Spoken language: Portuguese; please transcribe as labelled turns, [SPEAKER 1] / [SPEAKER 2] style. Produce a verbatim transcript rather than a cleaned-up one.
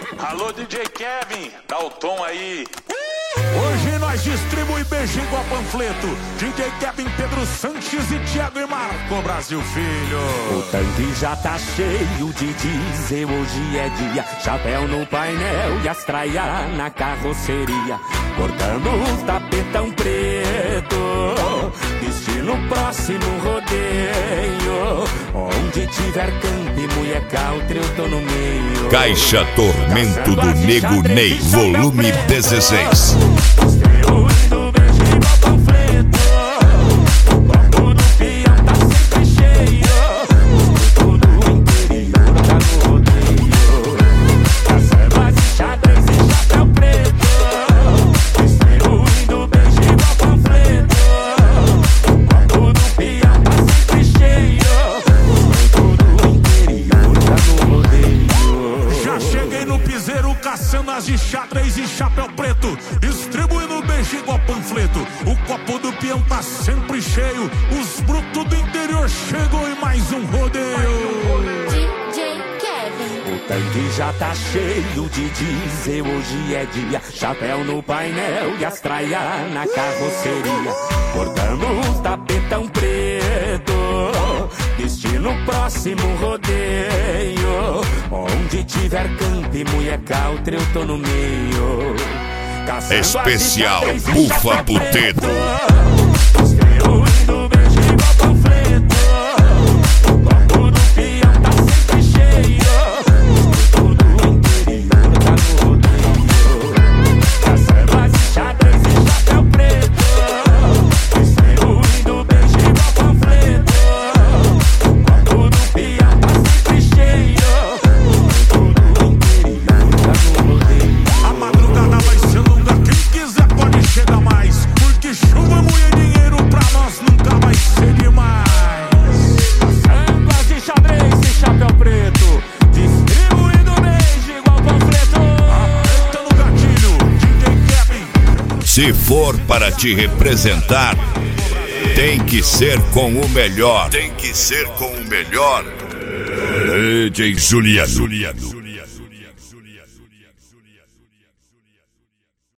[SPEAKER 1] Alô, D J Kevin, dá o tom aí.
[SPEAKER 2] Hoje nós distribui beijinho igual panfleto. D J Kevin, Pedro Sanches e Thiago e Marco Brasil Filho.
[SPEAKER 3] O tanque já tá cheio de diesel, hoje é dia. Chapéu no painel e as traia na carroceria. Cortando os tapetão preto, destino próximo rodeio. Onde tiver campo e mulher country, eu tô no meio.
[SPEAKER 4] Caixa Tormento do Nego Ney, volume dezesseis.
[SPEAKER 2] Caçanas de xadrez e chapéu preto, distribuindo beijinho igual panfleto. O copo do peão tá sempre cheio, os brutos do interior chegou em mais um rodeio.
[SPEAKER 5] D J Kevin.
[SPEAKER 3] O tanque já tá cheio de diesel, hoje é dia. Chapéu no painel e as traia na carroceria. Cortando os tapetão preto, destino próximo rodeio. Onde tiver campo e mulher country, eu tô no meio. Caçando
[SPEAKER 4] especial Bufa Putedo.
[SPEAKER 3] Distribuindo beijo igual panfleto. O copo do peão tá sempre cheio. Todo o interior tá no rodeio. Caçando as xadrez e chapéu preto. Distribuindo beijo igual panfleto. O copo do peão tá sempre cheio.
[SPEAKER 2] A madrugada vai ser longa, quem quiser pode chegar mais. Porque chuva, mulher e dinheiro pra nós nunca vai ser demais.
[SPEAKER 3] Sambas de xadrez e chapéu preto, distribuindo beijo igual panfleto.
[SPEAKER 2] Aperta no gatilho, D J Kevin.
[SPEAKER 4] Se for para te representar, tem que ser com o melhor. Tem que ser com o melhor. D J Juliano.